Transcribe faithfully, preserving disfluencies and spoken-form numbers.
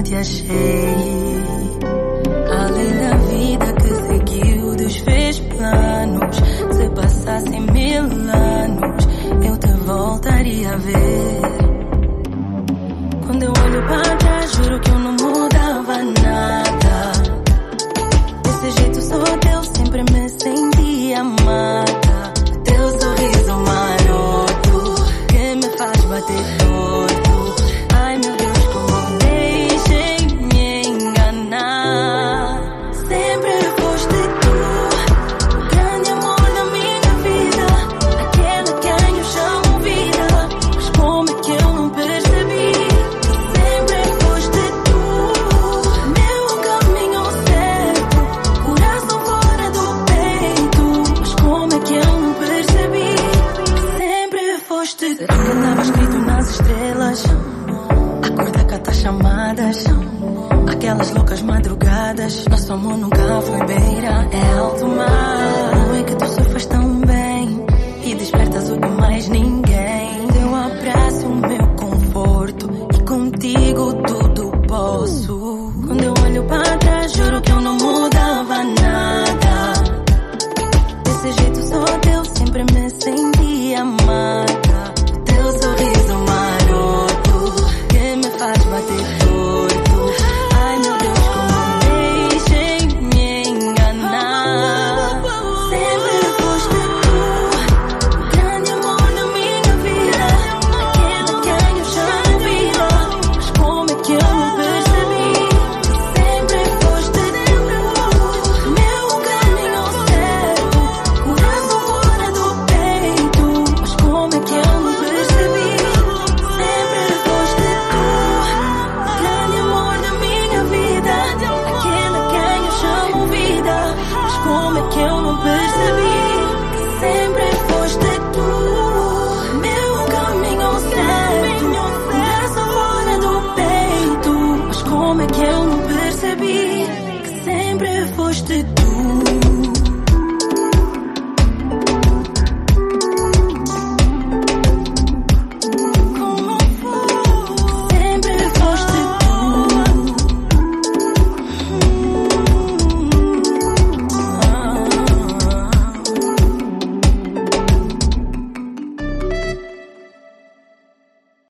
te achei. Além da vida que seguiu, Deus fez planos. Se passassem mil anos, eu te voltaria a ver. Quando eu olho para trás, juro que eu não mudava nada. Desse jeito sou teu, sempre me senti amada. Teu sorriso maroto que me faz bater torto. Ai meu Deus, como deixei me enganar. Sempre foste tu, o grande amor da minha vida, aquele que eu chamo vida. Mas como é que eu não percebi? Sempre foste tu, meu caminho certo, coração fora do peito. Mas como é que eu não percebi? Sempre foste tu. Será que estava escrito nas estrelas? A cor da carta chamadas, aquelas loucas madrugadas. Nosso amor nunca foi beira, é alto mar. Como é que tu surfas tão bem e despertas o que mais ninguém? Teu abraço, o meu conforto, e contigo tudo posso. Quando eu olho para trás, juro que eu não mudava nada. Desse jeito sou teu, sempre me senti amada. Teu sorriso maroto que me faz bater torto. Ai meu Deus, como deixei me enganar. Sempre foste tu, o grande amor da minha vida, aquele que eu chamo vida. Mas como é que eu não percebi? Sempre foste tu, meu caminho certo, coração fora do peito. Mas como é que eu não percebi? Sempre foste tu, o grande amor da minha vida, aquele que eu chamo vida. Mas como é que eu não percebi? Sempre foste tu, meu caminho certo, coração fora do peito. Mas como é que eu não percebi? Que sempre foste tu.